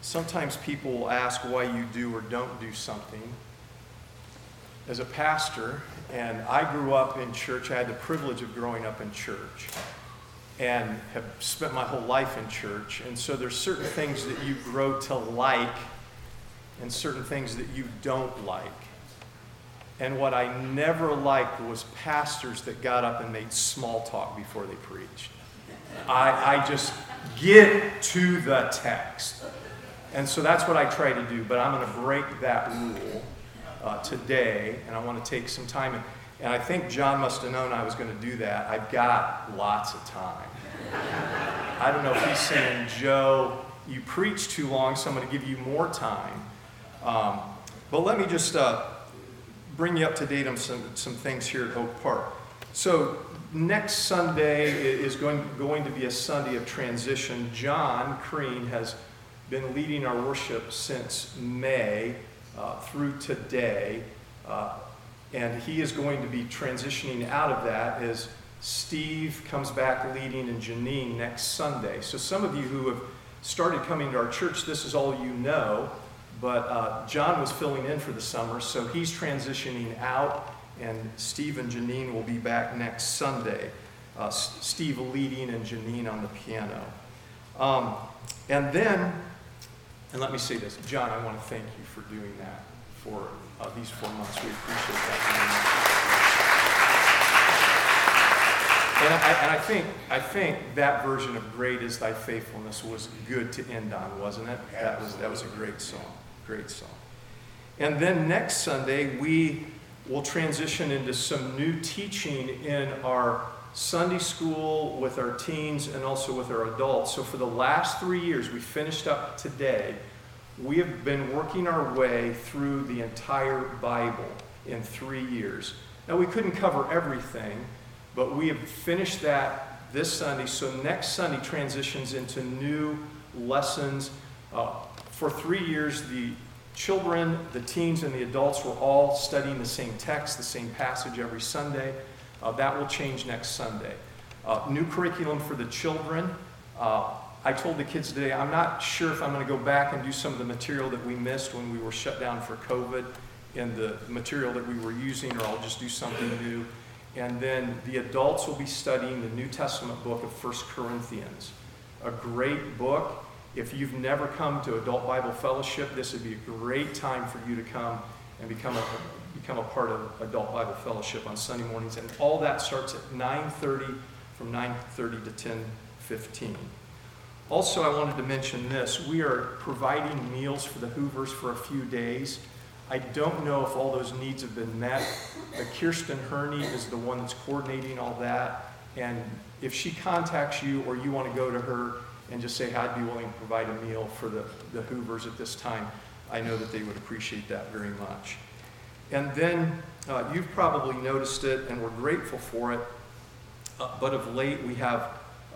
Sometimes people will ask why you do or don't do something. As a pastor, and I grew up in church, I had the privilege of growing up in church and have spent my whole life in church. And so there's certain things that you grow to like and certain things that you don't like. And what I never liked was pastors that got up and made small talk before they preached. I just get to the text. And so that's what I try to do, but I'm going to break that rule today, and I want to take some time. And I think John must have known I was going to do that. I've got lots of time. I don't know if he's saying, Joe, you preach too long, so I'm going to give you more time. But let me just bring you up to date on some things here at Oak Park. So next Sunday is going to be a Sunday of transition. John Crean has been leading our worship since May through today. And he is going to be transitioning out of that as Steve comes back leading and Janine next Sunday. So some of you who have started coming to our church, this is all you know. But John was filling in for the summer, so he's transitioning out, and Steve and Janine will be back next Sunday. Steve leading and Janine on the piano. And let me say this, John, I want to thank you for doing that for these 4 months. We appreciate that very much. And I think that version of "Great is Thy Faithfulness" was good to end on, wasn't it? That was a great song. Great song. And then next Sunday, we will transition into some new teaching in our Sunday school with our teens and also with our adults. So for the last 3 years, we finished up today, we have been working our way through the entire Bible in 3 years. Now, we couldn't cover everything, but we have finished that this Sunday. So next Sunday transitions into new lessons. For 3 years, the children, the teens, and the adults were all studying the same text, the same passage every Sunday. That will change next Sunday. New curriculum for the children. I told the kids today, I'm not sure if I'm going to go back and do some of the material that we missed when we were shut down for COVID and the material that we were using, or I'll just do something new. And then the adults will be studying the New Testament book of 1 Corinthians. A great book. If you've never come to Adult Bible Fellowship, this would be a great time for you to come and become a part of Adult Bible Fellowship on Sunday mornings. And all that starts at 9:30, from 9:30 to 10:15. Also, I wanted to mention this. We are providing meals for the Hoovers for a few days. I don't know if all those needs have been met. Kirsten Herney is the one that's coordinating all that. And if she contacts you or you want to go to her and just say, I'd be willing to provide a meal for the Hoovers at this time, I know that they would appreciate that very much. And then you've probably noticed it, and we're grateful for it, but of late we have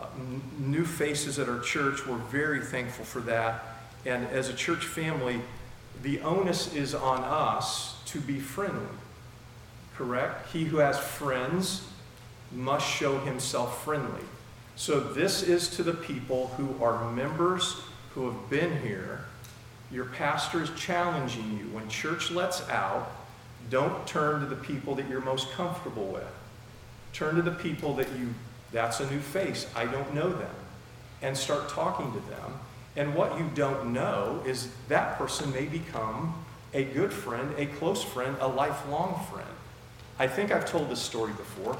new faces at our church. We're very thankful for that. And as a church family, the onus is on us to be friendly, correct? He who has friends must show himself friendly. So this is to the people who are members who have been here. Your pastor is challenging you. When church lets out, don't turn to the people that you're most comfortable with. Turn to the people that's a new face, I don't know them, and start talking to them. And what you don't know is that person may become a good friend, a close friend, a lifelong friend. I think I've told this story before.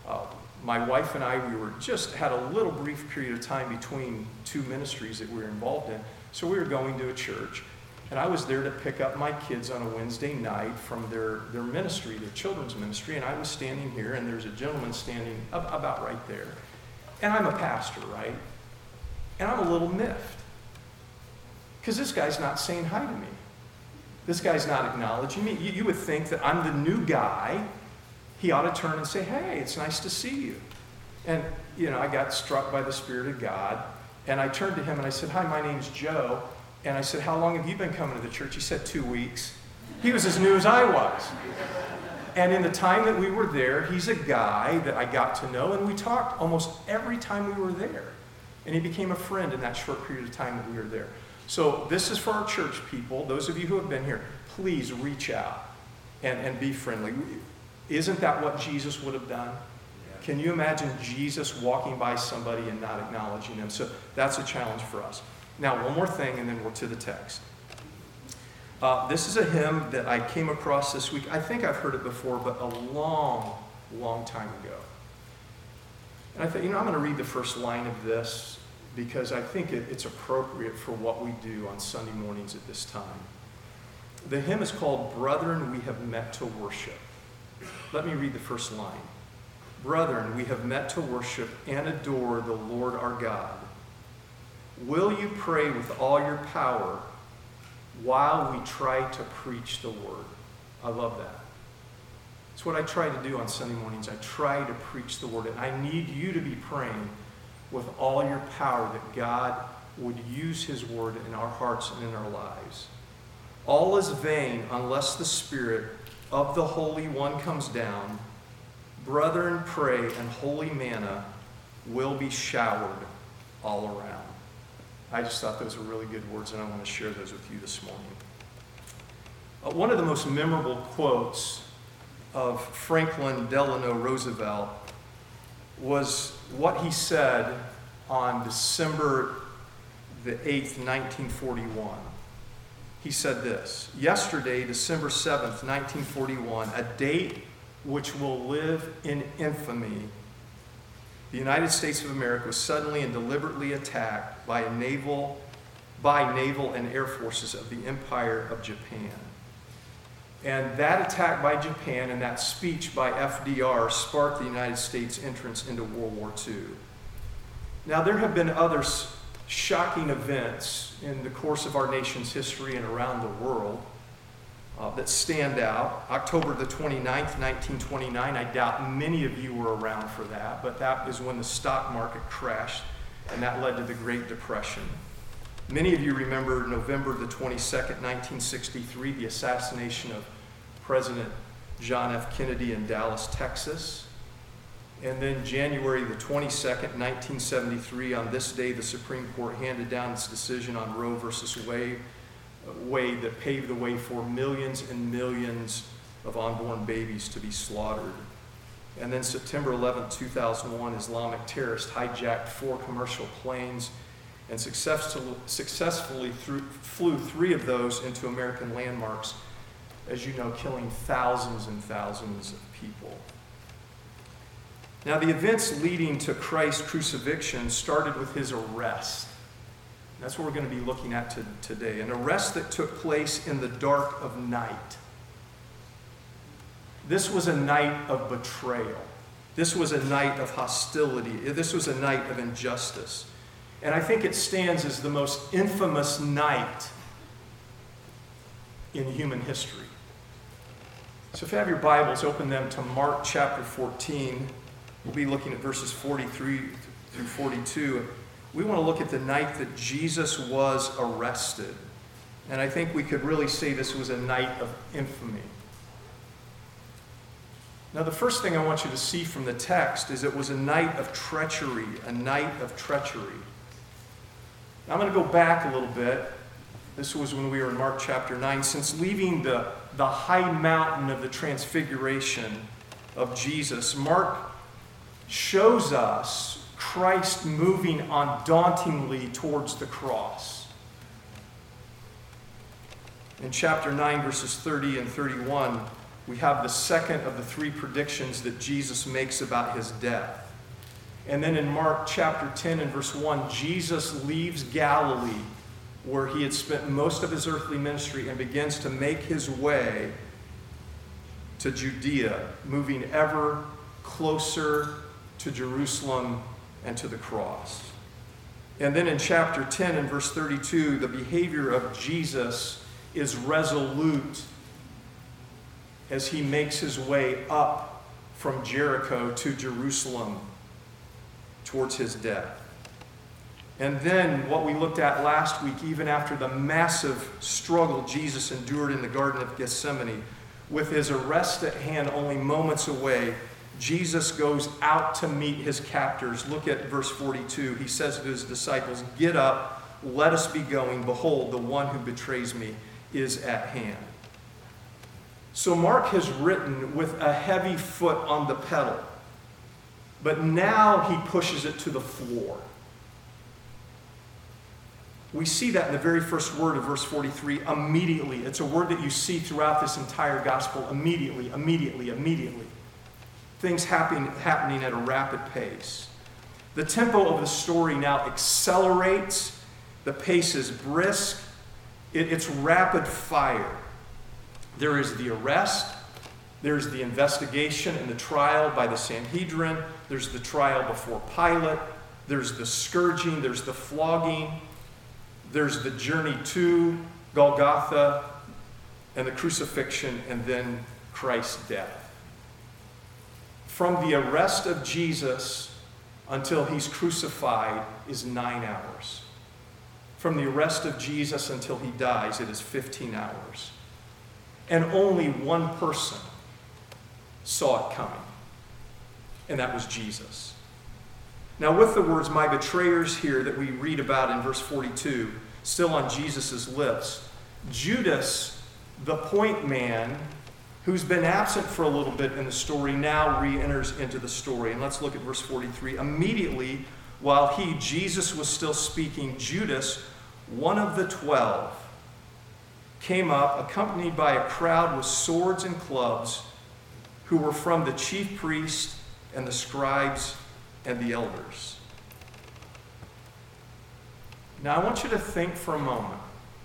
My wife and I, we had a little brief period of time between two ministries that we were involved in. So we were going to a church, and I was there to pick up my kids on a Wednesday night from their ministry, their children's ministry, and I was standing here, and there's a gentleman standing about right there. And I'm a pastor, right? And I'm a little miffed, because this guy's not saying hi to me. This guy's not acknowledging me. You would think that I'm the new guy. He ought to turn and say, hey, it's nice to see you. And, I got struck by the Spirit of God. And I turned to him and I said, hi, my name's Joe. And I said, how long have you been coming to the church? He said, 2 weeks. He was as new as I was. And in the time that we were there, he's a guy that I got to know. And we talked almost every time we were there. And he became a friend in that short period of time that we were there. So this is for our church people. Those of you who have been here, please reach out and be friendly. Isn't that what Jesus would have done? Can you imagine Jesus walking by somebody and not acknowledging them? So that's a challenge for us. Now, one more thing, and then we're to the text. This is a hymn that I came across this week. I think I've heard it before, but a long, long time ago. And I thought, I'm going to read the first line of this because I think it's appropriate for what we do on Sunday mornings at this time. The hymn is called, "Brethren, We Have Met to Worship." Let me read the first line. "Brethren, we have met to worship and adore the Lord our God. Will you pray with all your power while we try to preach the word?" I love that. It's what I try to do on Sunday mornings. I try to preach the word. And I need you to be praying with all your power that God would use his word in our hearts and in our lives. All is vain unless the Spirit of the Holy One comes down. Brethren, pray, and holy manna will be showered all around. I just thought those were really good words, and I want to share those with you this morning. One of the most memorable quotes of Franklin Delano Roosevelt was what he said on December the 8th, 1941. He said this: "Yesterday, December 7th, 1941, a date which will live in infamy, the United States of America was suddenly and deliberately attacked by naval and air forces of the Empire of Japan." And that attack by Japan and that speech by FDR sparked the United States' entrance into World War II. Now, there have been other shocking events in the course of our nation's history and around the world that stand out. October the 29th, 1929, I doubt many of you were around for that, but that is when the stock market crashed, and that led to the Great Depression. Many of you remember November the 22nd, 1963, the assassination of President John F. Kennedy in Dallas, Texas. And then January the 22nd, 1973, on this day, the Supreme Court handed down its decision on Roe versus Wade that paved the way for millions and millions of unborn babies to be slaughtered. And then September 11th, 2001, Islamic terrorists hijacked 4 commercial planes and successfully flew 3 of those into American landmarks, as you know, killing thousands and thousands of people. Now, the events leading to Christ's crucifixion started with his arrest. That's what we're going to be looking at today. An arrest that took place in the dark of night. This was a night of betrayal. This was a night of hostility. This was a night of injustice. And I think it stands as the most infamous night in human history. So if you have your Bibles, open them to Mark chapter 14. We'll be looking at verses 43 through 42. We want to look at the night that Jesus was arrested. And I think we could really say this was a night of infamy. Now, the first thing I want you to see from the text is it was a night of treachery, a night of treachery. Now, I'm going to go back a little bit. This was when we were in Mark chapter 9. Since leaving the high mountain of the transfiguration of Jesus, Mark shows us Christ moving undauntingly towards the cross. In chapter 9, verses 30 and 31, we have the second of the 3 predictions that Jesus makes about his death. And then in Mark chapter 10 and verse 1, Jesus leaves Galilee, where he had spent most of his earthly ministry, and begins to make his way to Judea, moving ever closer to Jerusalem and to the cross. And then in chapter 10 and verse 32, the behavior of Jesus is resolute as he makes his way up from Jericho to Jerusalem towards his death. And then what we looked at last week, even after the massive struggle Jesus endured in the Garden of Gethsemane, with his arrest at hand only moments away, Jesus goes out to meet his captors. Look at verse 42. He says to his disciples, "Get up, let us be going. Behold, the one who betrays me is at hand. So Mark has written with a heavy foot on the pedal, but now he pushes it to the floor. We see that in the very first word of verse 43, immediately. It's a word that you see throughout this entire gospel, immediately, immediately, immediately. Things happening at a rapid pace. The tempo of the story now accelerates. The pace is brisk. It's rapid fire. There is the arrest. There's the investigation and the trial by the Sanhedrin. There's the trial before Pilate. There's the scourging. There's the flogging. There's the journey to Golgotha and the crucifixion, and then Christ's death. From the arrest of Jesus until he's crucified is 9 hours. From the arrest of Jesus until he dies, it is 15 hours. And only one person saw it coming, and that was Jesus. Now, with the words, my betrayers here that we read about in verse 42, still on Jesus' lips, Judas, the point man, who's been absent for a little bit in the story, now re-enters into the story. And let's look at verse 43. Immediately, while Jesus, was still speaking, Judas, one of the 12, came up, accompanied by a crowd with swords and clubs, who were from the chief priests and the scribes and the elders. Now, I want you to think for a moment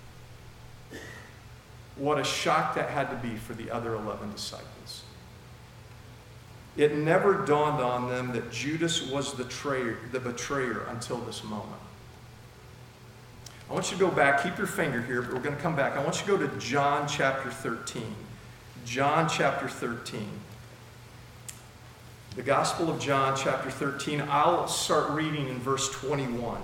what a shock that had to be for the other 11 disciples. It never dawned on them that Judas was the betrayer until this moment. I want you to go back, keep your finger here, but we're going to come back. I want you to go to John chapter 13. John chapter 13. The Gospel of John chapter 13. I'll start reading in verse 21.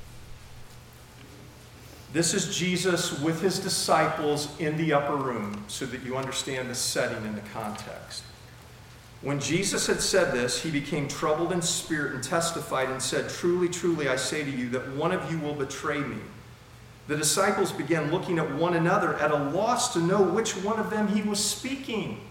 This is Jesus with his disciples in the upper room, so that you understand the setting and the context. When Jesus had said this, he became troubled in spirit and testified and said, truly, truly, I say to you that one of you will betray me. The disciples began looking at one another at a loss to know which one of them he was speaking.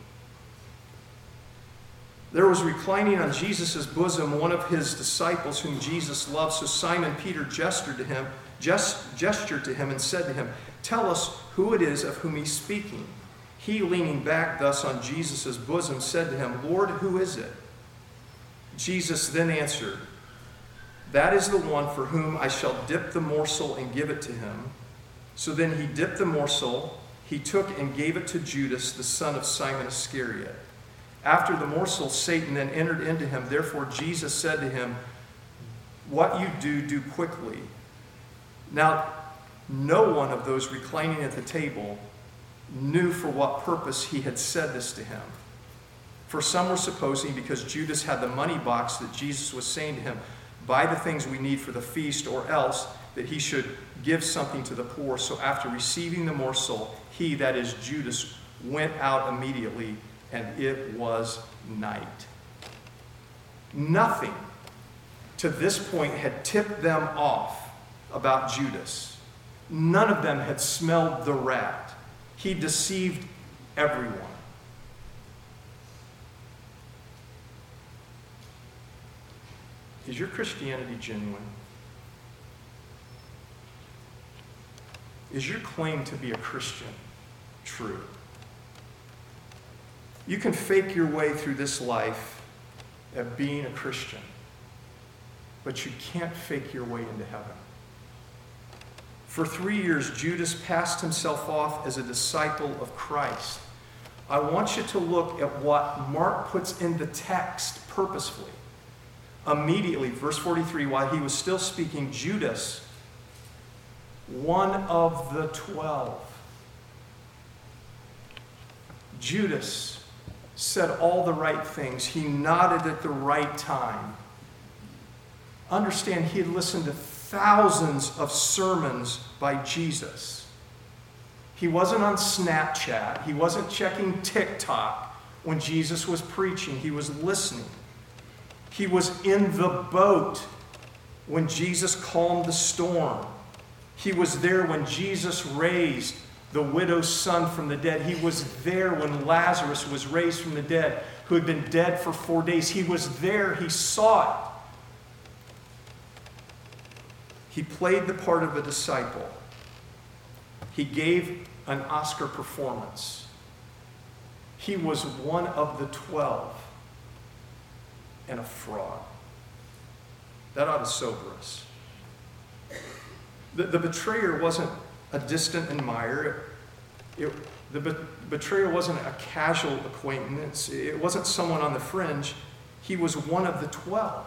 There was reclining on Jesus' bosom one of his disciples whom Jesus loved. So Simon Peter gestured to him and said to him, tell us who it is of whom he's speaking. He, leaning back thus on Jesus' bosom, said to him, Lord, who is it? Jesus then answered, that is the one for whom I shall dip the morsel and give it to him. So then he dipped the morsel, he took and gave it to Judas, the son of Simon Iscariot. After the morsel, Satan then entered into him. Therefore Jesus said to him, what you do, do quickly. Now, no one of those reclining at the table knew for what purpose he had said this to him. For some were supposing because Judas had the money box that Jesus was saying to him, buy the things we need for the feast, or else that he should give something to the poor. So after receiving the morsel, he, that is Judas, went out immediately, and it was night. Nothing to this point had tipped them off about Judas. None of them had smelled the rat. He deceived everyone. Is your Christianity genuine? Is your claim to be a Christian true? You can fake your way through this life at being a Christian, but you can't fake your way into heaven. For 3 years, Judas passed himself off as a disciple of Christ. I want you to look at what Mark puts in the text purposefully. Immediately, verse 43, while he was still speaking, Judas, one of the 12, Judas said all the right things. He nodded at the right time. Understand, he had listened to thousands of sermons by Jesus. He wasn't on Snapchat. He wasn't checking TikTok when Jesus was preaching. He was listening. He was in the boat when Jesus calmed the storm. He was there when Jesus raised the widow's son from the dead. He was there when Lazarus was raised from the dead, who had been dead for 4 days. He was there. He saw it. He played the part of a disciple. He gave an Oscar performance. He was one of the 12 and a fraud. That ought to sober us. The betrayer wasn't a distant admirer. The betrayer wasn't a casual acquaintance. It wasn't someone on the fringe. He was one of the 12.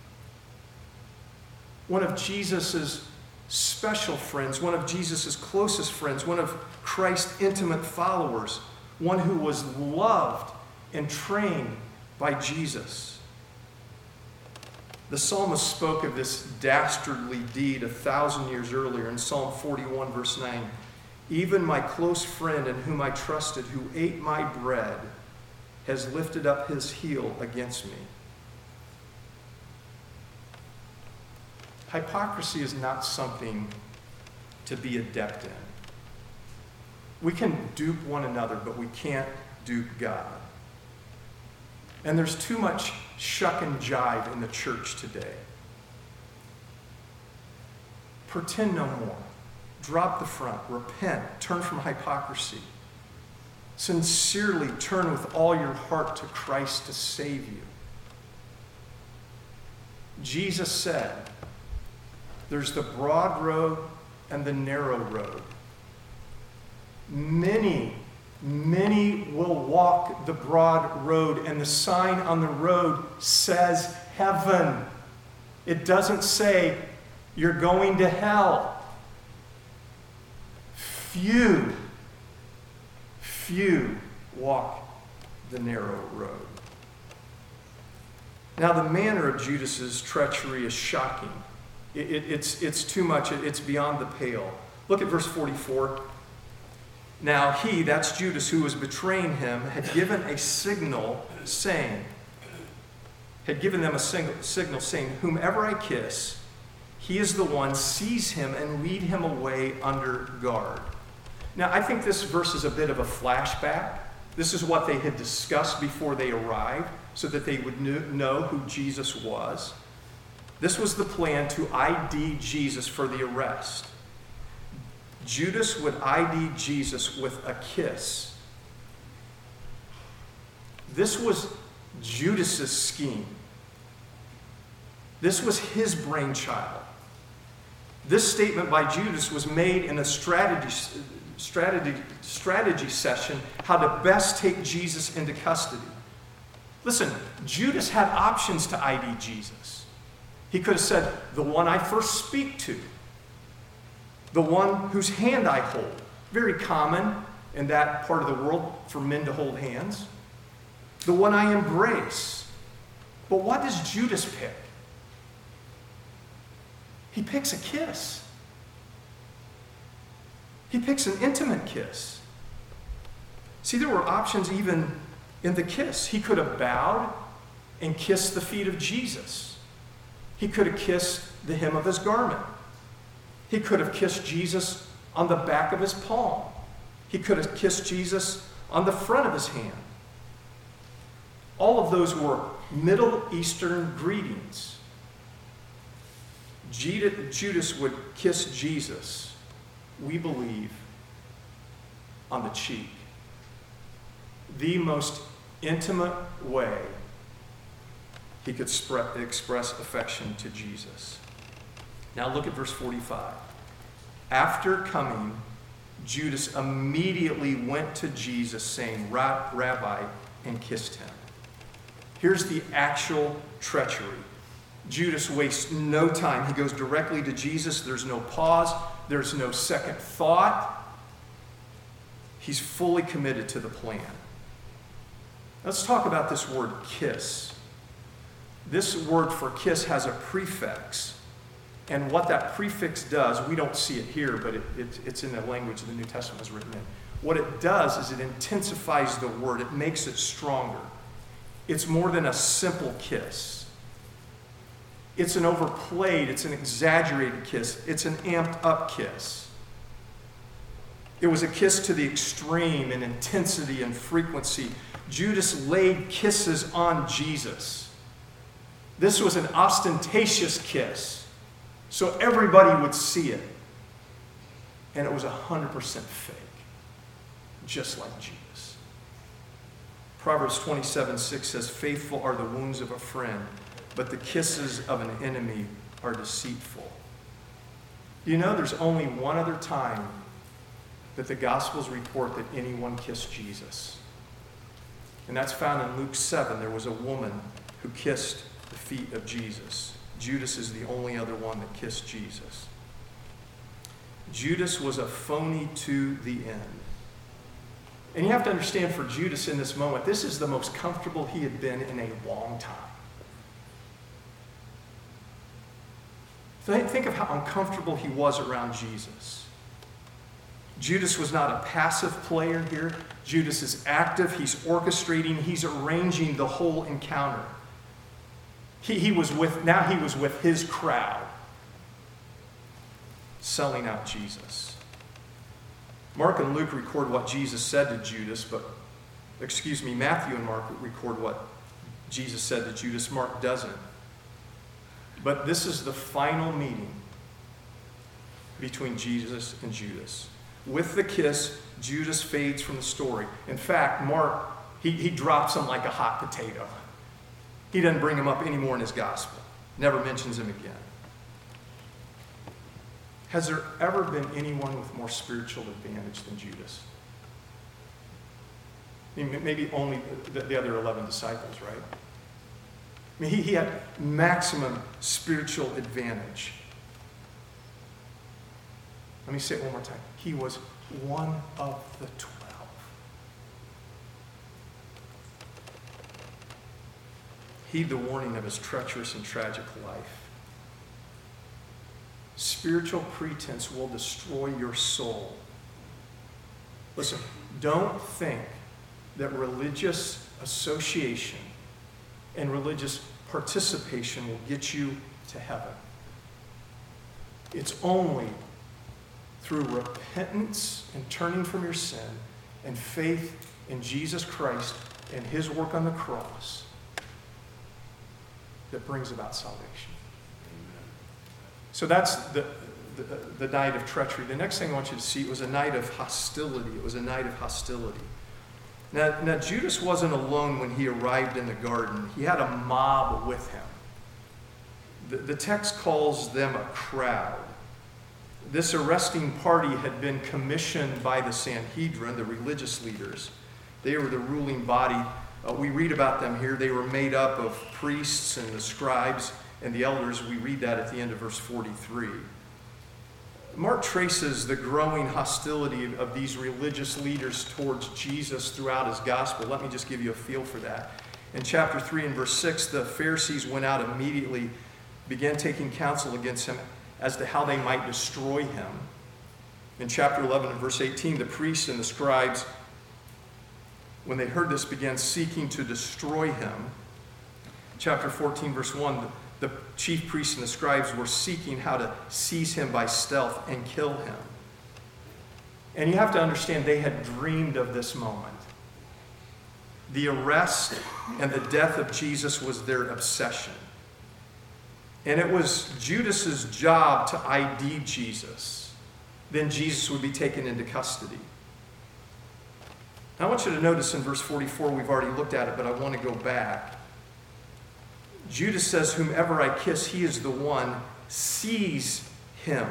One of Jesus' special friends, one of Jesus' closest friends, one of Christ's intimate followers, one who was loved and trained by Jesus. The psalmist spoke of this dastardly deed 1,000 years earlier in Psalm 41, verse 9. Even my close friend in whom I trusted, who ate my bread, has lifted up his heel against me. Hypocrisy is not something to be adept in. We can dupe one another, but we can't dupe God. And there's too much shuck and jive in the church today. Pretend no more. Drop the front. Repent. Turn from hypocrisy. Sincerely turn with all your heart to Christ to save you. Jesus said, there's the broad road and the narrow road. Many will walk the broad road, and the sign on the road says heaven. It doesn't say you're going to hell. Few walk the narrow road. Now, the manner of Judas's treachery is shocking. It's too much. It's beyond the pale. Look at verse 44. Now he, that's Judas, who was betraying him, had given a signal saying, whomever I kiss, he is the one, seize him and lead him away under guard. Now, I think this verse is a bit of a flashback. This is what they had discussed before they arrived, so that they would know who Jesus was. This was the plan to ID Jesus for the arrest. Judas would ID Jesus with a kiss. This was Judas's scheme. This was his brainchild. This statement by Judas was made in a strategy session, how to best take Jesus into custody. Listen, Judas had options to ID Jesus. He could have said, the one I first speak to, the one whose hand I hold. Very common in that part of the world for men to hold hands. The one I embrace. But what does Judas pick? He picks a kiss. He picks an intimate kiss. See, there were options even in the kiss. He could have bowed and kissed the feet of Jesus. He could have kissed the hem of his garment. He could have kissed Jesus on the back of his palm. He could have kissed Jesus on the front of his hand. All of those were Middle Eastern greetings. Judas would kiss Jesus, we believe, on the cheek. The most intimate way he could express affection to Jesus. Now look at verse 45. After coming, Judas immediately went to Jesus saying, Rabbi, and kissed him. Here's the actual treachery. Judas wastes no time. He goes directly to Jesus. There's no pause. There's no second thought. He's fully committed to the plan. Let's talk about this word kiss. This word for kiss has a prefix. And what that prefix does, we don't see it here, but it's in the language the New Testament was written in. What it does is it intensifies the word. It makes it stronger. It's more than a simple kiss. It's an overplayed, it's an exaggerated kiss. It's an amped up kiss. It was a kiss to the extreme in intensity and frequency. Judas laid kisses on Jesus. This was an ostentatious kiss, so everybody would see it. And it was 100% fake, just like Judas. Proverbs 27:6 says, "Faithful are the wounds of a friend, but the kisses of an enemy are deceitful." You know, there's only one other time that the Gospels report that anyone kissed Jesus. And that's found in Luke 7. There was a woman who kissed the feet of Jesus. Judas is the only other one that kissed Jesus. Judas was a phony to the end. And you have to understand, for Judas in this moment, this is the most comfortable he had been in a long time. Think of how uncomfortable he was around Jesus. Judas was not a passive player here. Judas is active. He's orchestrating. He's arranging the whole encounter. He was with his crowd, selling out Jesus. Mark and Luke record what Jesus said to Judas, Matthew and Mark record what Jesus said to Judas. Mark doesn't. But this is the final meeting between Jesus and Judas. With the kiss, Judas fades from the story. In fact, Mark, he drops him like a hot potato. He doesn't bring him up anymore in his gospel. Never mentions him again. Has there ever been anyone with more spiritual advantage than Judas? I mean, maybe only the other 11 disciples, right? I mean, he had maximum spiritual advantage. Let me say it one more time. He was one of the 12. Heed the warning of his treacherous and tragic life. Spiritual pretense will destroy your soul. Listen, don't think that religious association and religious participation will get you to heaven. It's only through repentance and turning from your sin and faith in Jesus Christ and his work on the cross that brings about salvation. So that's the night of treachery. The next thing I want you to see, it was a night of hostility. It was a night of hostility. Now Judas wasn't alone when he arrived in the garden. He had a mob with him. The text calls them a crowd. This arresting party had been commissioned by the Sanhedrin, the religious leaders. They were the ruling body. We read about them here. They were made up of priests and the scribes and the elders. We read that at the end of verse 43. Mark traces the growing hostility of these religious leaders towards Jesus throughout his gospel. Let me just give you a feel for that. In chapter 3 and verse 6, the Pharisees went out immediately, began taking counsel against him as to how they might destroy him. In chapter 11 and verse 18, the priests and the scribes, when they heard this, began seeking to destroy him. Chapter 14, verse 1, the chief priests and the scribes were seeking how to seize him by stealth and kill him. And you have to understand, they had dreamed of this moment. The arrest and the death of Jesus was their obsession. And it was Judas's job to ID Jesus. Then Jesus would be taken into custody. Now, I want you to notice in verse 44, we've already looked at it, but I want to go back. Judas says, "Whomever I kiss, he is the one. Seize him."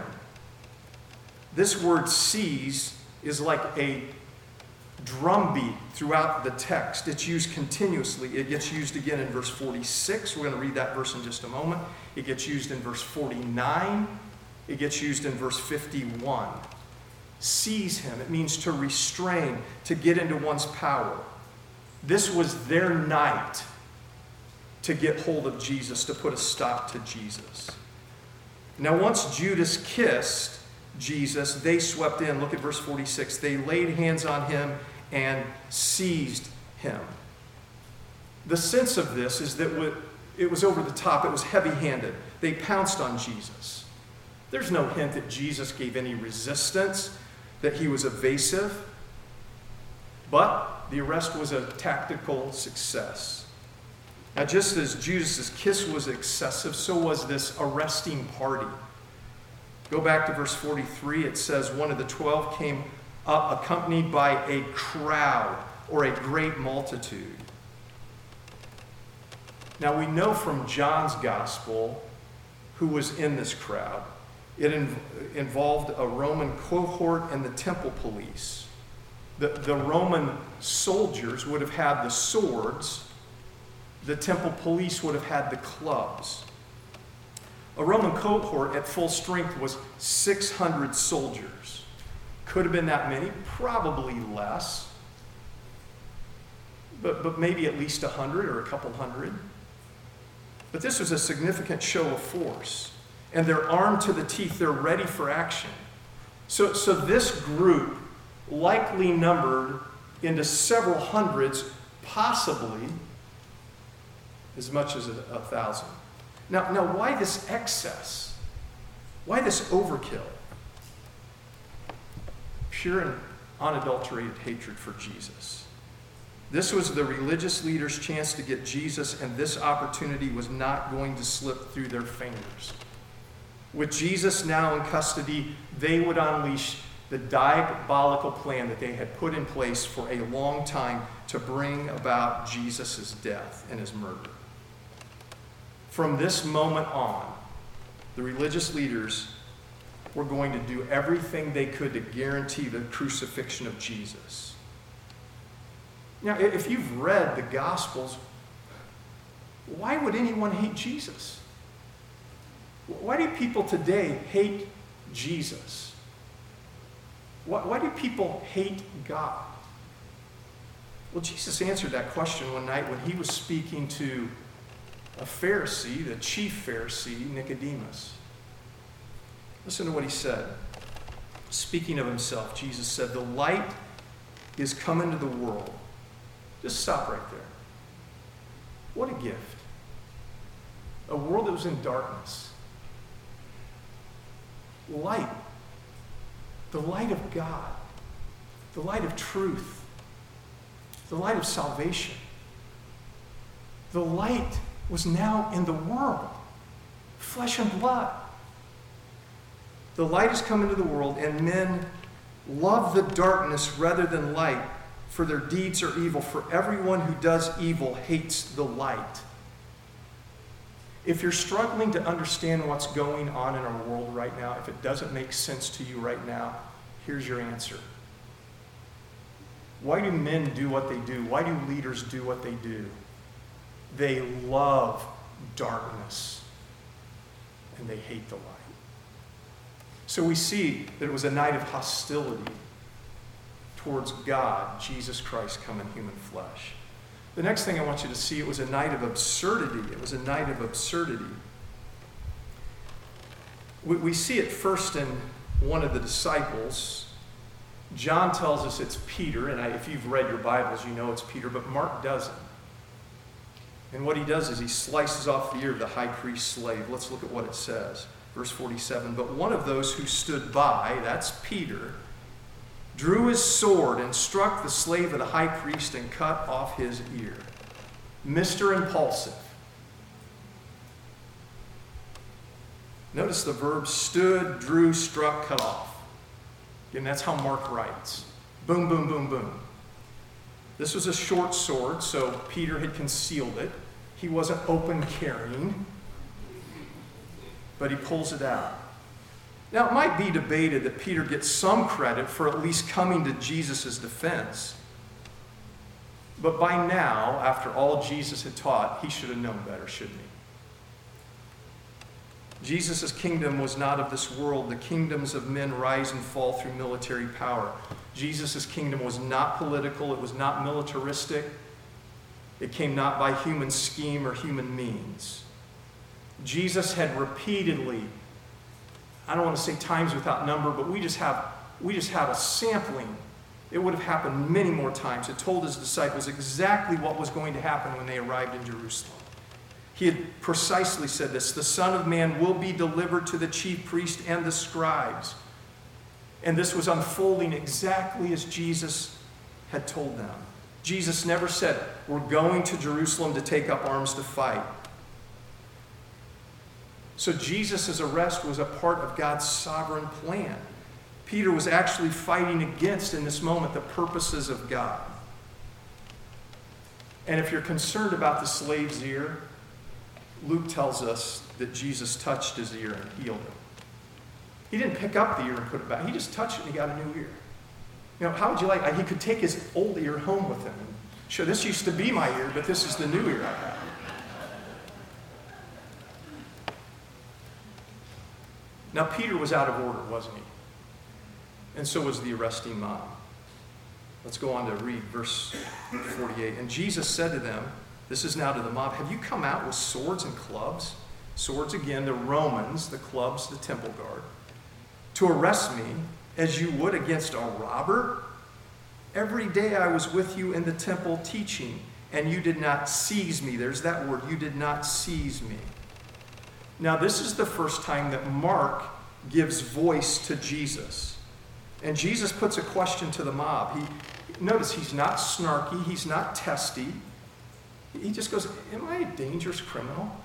This word seize is like a drumbeat throughout the text. It's used continuously. It gets used again in verse 46. We're going to read that verse in just a moment. It gets used in verse 49. It gets used in verse 51. Seize him. It means to restrain, to get into one's power. This was their night to get hold of Jesus, to put a stop to Jesus. Now, once Judas kissed Jesus, they swept in. Look at verse 46. They laid hands on him and seized him. The sense of this is that it was over the top. It was heavy-handed. they pounced on Jesus. There's no hint that Jesus gave any resistance, that he was evasive. But the arrest was a tactical success. Now, just as Judas' kiss was excessive, so was this arresting party. Go back to verse 43. It says, one of the 12 came up accompanied by a crowd or a great multitude. Now, we know from John's gospel who was in this crowd. It involved a Roman cohort and the temple police. The Roman soldiers would have had the swords. The temple police would have had the clubs. A Roman cohort at full strength was 600 soldiers. Could have been that many, probably less. But maybe at least 100 or a couple hundred. But this was a significant show of force. And they're armed to the teeth. They're ready for action. So this group likely numbered into several hundreds, possibly as much as 1,000. Now, why this excess? Why this overkill? Pure and unadulterated hatred for Jesus. This was the religious leaders' chance to get Jesus, and this opportunity was not going to slip through their fingers. With Jesus now in custody, they would unleash the diabolical plan that they had put in place for a long time to bring about Jesus' death and his murder. From this moment on, the religious leaders were going to do everything they could to guarantee the crucifixion of Jesus. Now, if you've read the Gospels, why would anyone hate Jesus? Why do people today hate Jesus? Why do people hate God? Well, Jesus answered that question one night when he was speaking to a Pharisee, the chief Pharisee, Nicodemus. Listen to what he said. Speaking of himself, Jesus said, "The light is come into the world." Just stop right there. What a gift. A world that was in darkness. Light. The light of God. The light of truth. The light of salvation. The light was now in the world. Flesh and blood. The light has come into the world, and men love the darkness rather than light, for their deeds are evil. For everyone who does evil hates the light. If you're struggling to understand what's going on in our world right now, if it doesn't make sense to you right now, here's your answer. Why do men do what they do? Why do leaders do what they do? They love darkness, and they hate the light. So we see that it was a night of hostility towards God, Jesus Christ come in human flesh. The next thing I want you to see, it was a night of absurdity. It was a night of absurdity. We see it first in one of the disciples. John tells us it's Peter, and if you've read your Bibles, you know it's Peter, but Mark doesn't. And what he does is he slices off the ear of the high priest's slave. Let's look at what it says. Verse 47, "But one of those who stood by," that's Peter, "drew his sword and struck the slave of the high priest and cut off his ear." Mr. Impulsive. Notice the verb stood, drew, struck, cut off. And that's how Mark writes. Boom, boom, boom, boom. This was a short sword, so Peter had concealed it. He wasn't open carrying, but he pulls it out. Now, it might be debated that Peter gets some credit for at least coming to Jesus' defense. But by now, after all Jesus had taught, he should have known better, shouldn't he? Jesus' kingdom was not of this world. The kingdoms of men rise and fall through military power. Jesus' kingdom was not political. It was not militaristic. It came not by human scheme or human means. Jesus had repeatedly, I don't want to say times without number, but we just have a sampling. It would have happened many more times. It told his disciples exactly what was going to happen when they arrived in Jerusalem. He had precisely said this: the Son of Man will be delivered to the chief priest and the scribes. And this was unfolding exactly as Jesus had told them. Jesus never said, we're going to Jerusalem to take up arms to fight. So Jesus' arrest was a part of God's sovereign plan. Peter was actually fighting against, in this moment, the purposes of God. And if you're concerned about the slave's ear, Luke tells us that Jesus touched his ear and healed him. He didn't pick up the ear and put it back. He just touched it and he got a new ear. You know, how would you like, he could take his old ear home with him. And sure, this used to be my ear, but this is the new ear I have. Now, Peter was out of order, wasn't he? And so was the arresting mob. Let's go on to read verse 48. And Jesus said to them, this is now to the mob, have you come out with swords and clubs? Swords, again, the Romans, the clubs, the temple guard, to arrest me as you would against a robber? Every day I was with you in the temple teaching, and you did not seize me. There's that word, you did not seize me. Now, this is the first time that Mark gives voice to Jesus. And Jesus puts a question to the mob. Notice he's not snarky, he's not testy. He just goes, am I a dangerous criminal?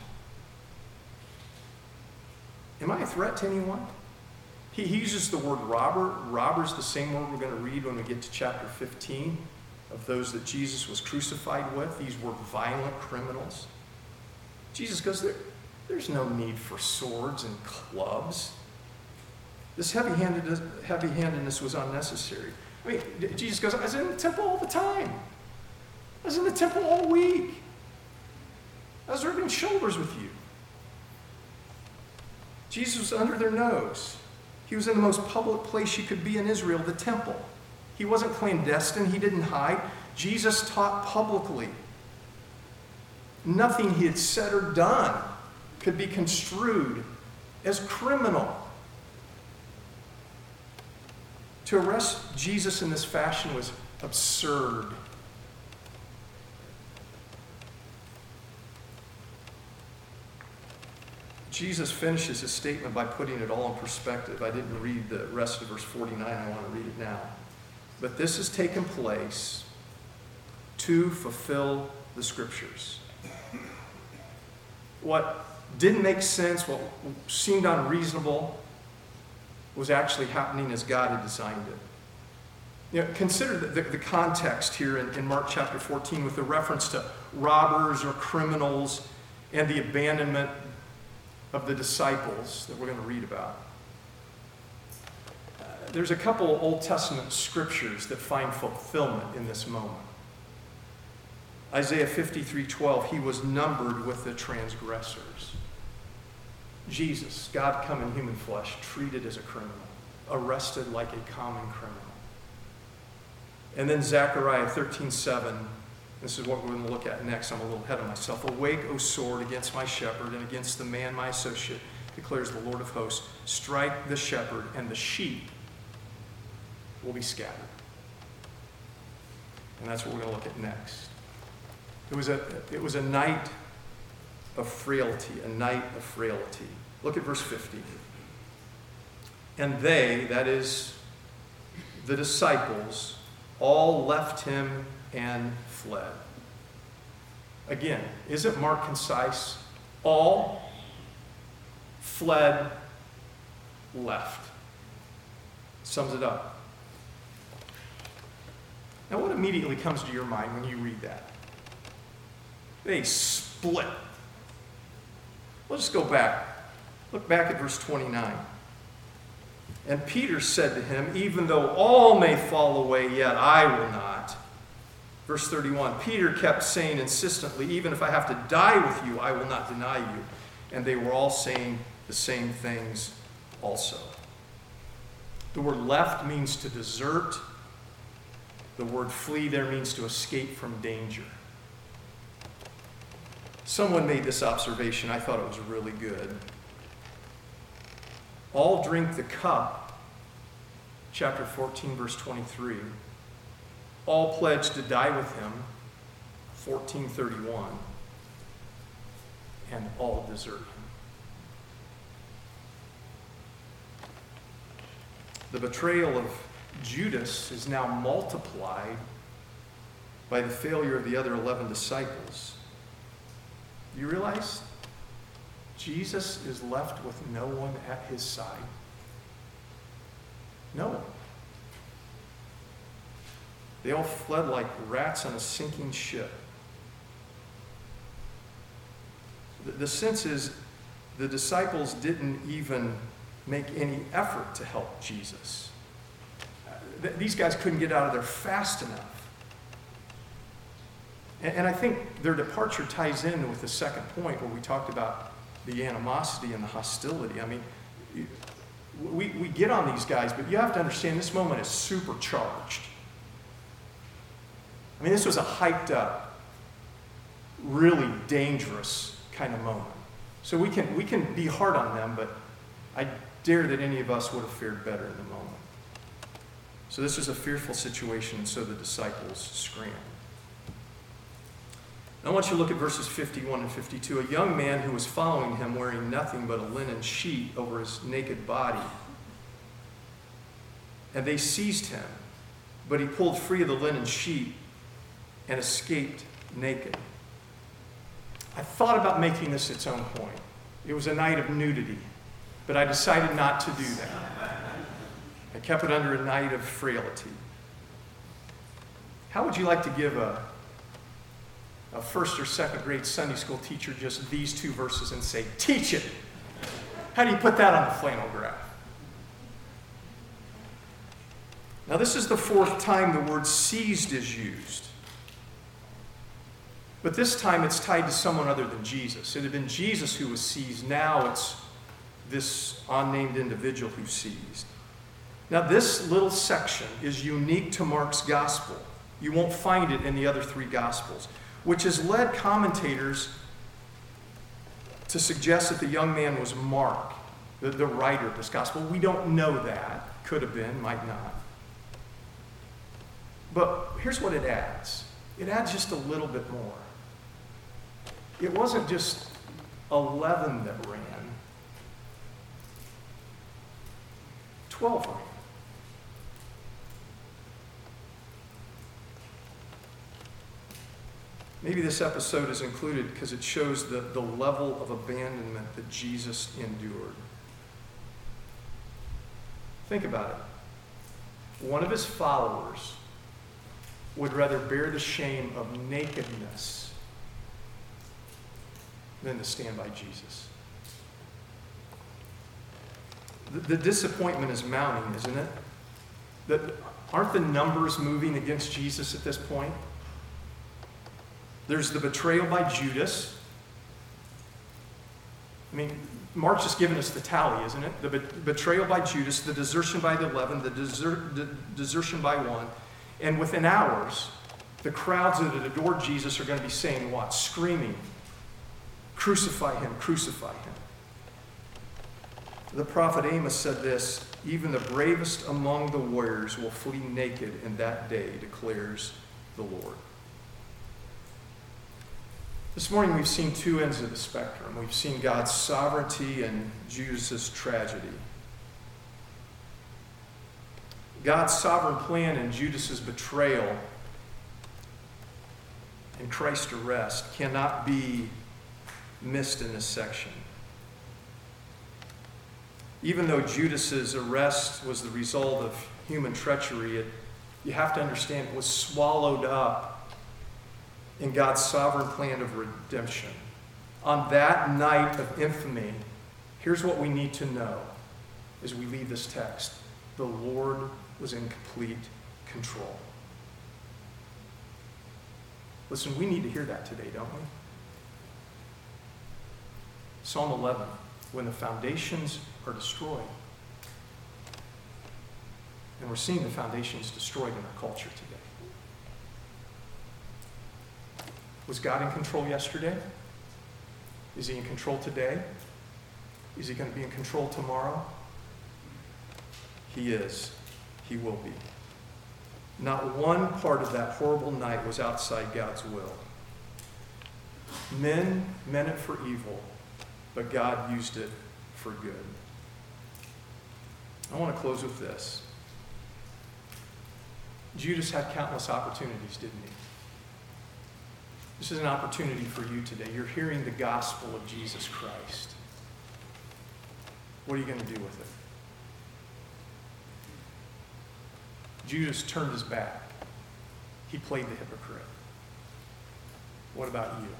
Am I a threat to anyone? He uses the word robber. Robber is the same word we're going to read when we get to chapter 15 of those that Jesus was crucified with. These were violent criminals. Jesus goes, there's no need for swords and clubs. This heavy-handedness was unnecessary. I mean, Jesus goes, I was in the temple all the time. I was in the temple all week. I was rubbing shoulders with you. Jesus was under their nose. He was in the most public place you could be in Israel, the temple. He wasn't clandestine. He didn't hide. Jesus taught publicly. Nothing he had said or done could be construed as criminal. To arrest Jesus in this fashion was absurd. Jesus finishes his statement by putting it all in perspective. I didn't read the rest of verse 49. I want to read it now. But this has taken place to fulfill the Scriptures. What didn't make sense, what seemed unreasonable, was actually happening as God had designed it. You know, consider the context here in Mark chapter 14 with the reference to robbers or criminals and the abandonment of the disciples that we're going to read about. There's a couple Old Testament scriptures that find fulfillment in this moment. Isaiah 53:12, he was numbered with the transgressors. Jesus, God come in human flesh, treated as a criminal, arrested like a common criminal. And then Zechariah 13:7, this is what we're going to look at next. I'm a little ahead of myself. Awake, O sword, against my shepherd and against the man, my associate, declares the Lord of hosts. Strike the shepherd, and the sheep will be scattered. And that's what we're going to look at next. It was a night of frailty, a night of frailty. Look at verse 50. And they, that is, the disciples, all left him and fled. Again, isn't Mark concise? All fled, left. Sums it up. Now, what immediately comes to your mind when you read that? They split. Let's just go back. Look back at verse 29. And Peter said to him, even though all may fall away, yet I will not. Verse 31, Peter kept saying insistently, even if I have to die with you, I will not deny you. And they were all saying the same things also. The word left means to desert. The word flee there means to escape from danger. Someone made this observation. I thought it was really good. All drink the cup, chapter 14, verse 23. All pledged to die with him, 14:31. and all desert him. The betrayal of Judas is now multiplied by the failure of the other 11 disciples. Do you realize Jesus is left with no one at his side? No one. They all fled like rats on a sinking ship. The sense is the disciples didn't even make any effort to help Jesus. These guys couldn't get out of there fast enough. And I think their departure ties in with the second point where we talked about the animosity and the hostility. I mean, we get on these guys, but you have to understand this moment is supercharged. I mean, this was a hyped up, really dangerous kind of moment. So we can be hard on them, but I dare that any of us would have fared better in the moment. So this is a fearful situation, and so the disciples scram. I want you to look at verses 51 and 52. A young man who was following him wearing nothing but a linen sheet over his naked body. And they seized him, but he pulled free of the linen sheet and escaped naked. I thought about making this its own point. It was a night of nudity, but I decided not to do that. I kept it under a night of frailty. How would you like to give a first or second grade Sunday school teacher just these two verses and say, teach it? How do you put that on the flannel graph? Now, this is the fourth time the word seized is used. But this time it's tied to someone other than Jesus. It had been Jesus who was seized. Now it's this unnamed individual who's seized. Now, this little section is unique to Mark's gospel. You won't find it in the other three gospels, which has led commentators to suggest that the young man was Mark, the writer of this gospel. We don't know that. Could have been, might not. But here's what it adds. It adds just a little bit more. It wasn't just 11 that ran. 12 ran. Maybe this episode is included because it shows the level of abandonment that Jesus endured. Think about it. One of his followers would rather bear the shame of nakedness than to stand by Jesus. The disappointment is mounting, isn't it? Aren't the numbers moving against Jesus at this point? There's the betrayal by Judas. I mean, Mark's just given us the tally, isn't it? The betrayal by Judas, the desertion by the 11, the desertion by one. And within hours, the crowds that had adored Jesus are going to be saying what? Screaming, crucify him, crucify him. The prophet Amos said this, even the bravest among the warriors will flee naked in that day, declares the Lord. This morning we've seen two ends of the spectrum. We've seen God's sovereignty and Judas' tragedy. God's sovereign plan and Judas' betrayal and Christ's arrest cannot be missed in this section. Even though Judas' arrest was the result of human treachery, you have to understand it was swallowed up in God's sovereign plan of redemption. On that night of infamy, here's what we need to know as we leave this text. The Lord was in complete control. Listen, we need to hear that today, don't we? Psalm 11, when the foundations are destroyed, and we're seeing the foundations destroyed in our culture today. Was God in control yesterday? Is he in control today? Is he going to be in control tomorrow? He is. He will be. Not one part of that horrible night was outside God's will. Men meant it for evil, but God used it for good. I want to close with this. Judas had countless opportunities, didn't he? This is an opportunity for you today. You're hearing the gospel of Jesus Christ. What are you going to do with it? Judas turned his back. He played the hypocrite. What about you?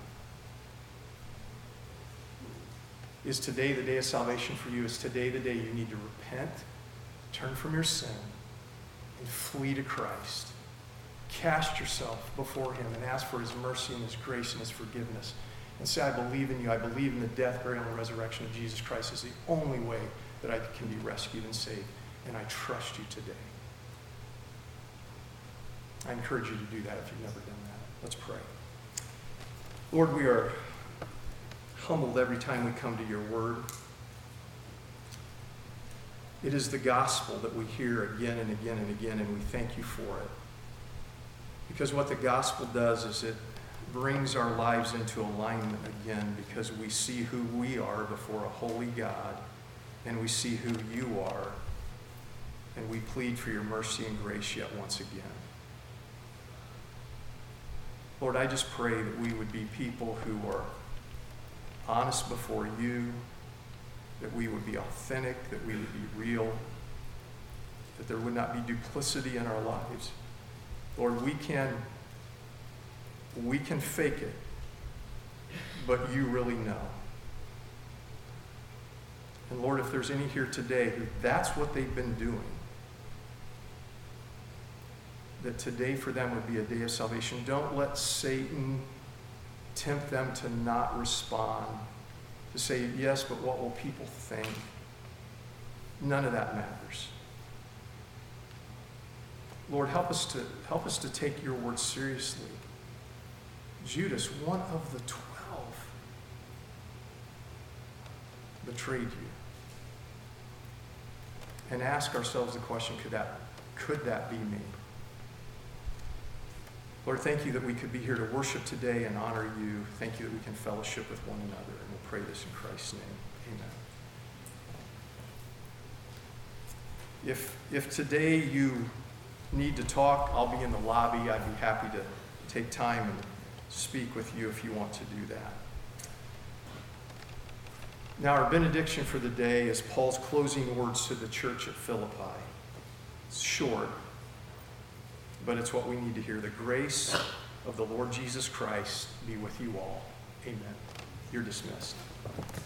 Is today the day of salvation for you? Is today the day you need to repent, turn from your sin, and flee to Christ? Cast yourself before him and ask for his mercy and his grace and his forgiveness. And say, I believe in you. I believe in the death, burial, and resurrection of Jesus Christ is the only way that I can be rescued and saved. And I trust you today. I encourage you to do that if you've never done that. Let's pray. Lord, we are humbled every time we come to your word. It is the gospel that we hear again and again and again, and we thank you for it. Because what the gospel does is it brings our lives into alignment again, because we see who we are before a holy God, and we see who you are, and we plead for your mercy and grace yet once again. Lord, I just pray that we would be people who are honest before you, that we would be authentic, that we would be real, that there would not be duplicity in our lives. Lord, we can fake it, but you really know. And Lord, if there's any here today who that's what they've been doing, that today for them would be a day of salvation. Don't let Satan tempt them to not respond, to say, yes, but what will people think? None of that matters. Lord, help us to take your word seriously. Judas, one of the 12, betrayed you. And ask ourselves the question, could that be me? Lord, thank you that we could be here to worship today and honor you. Thank you that we can fellowship with one another. And we'll pray this in Christ's name. Amen. If today you need to talk, I'll be in the lobby. I'd be happy to take time and speak with you if you want to do that. Now, our benediction for the day is Paul's closing words to the church at Philippi. It's short, but it's what we need to hear. The grace of the Lord Jesus Christ be with you all. Amen. You're dismissed.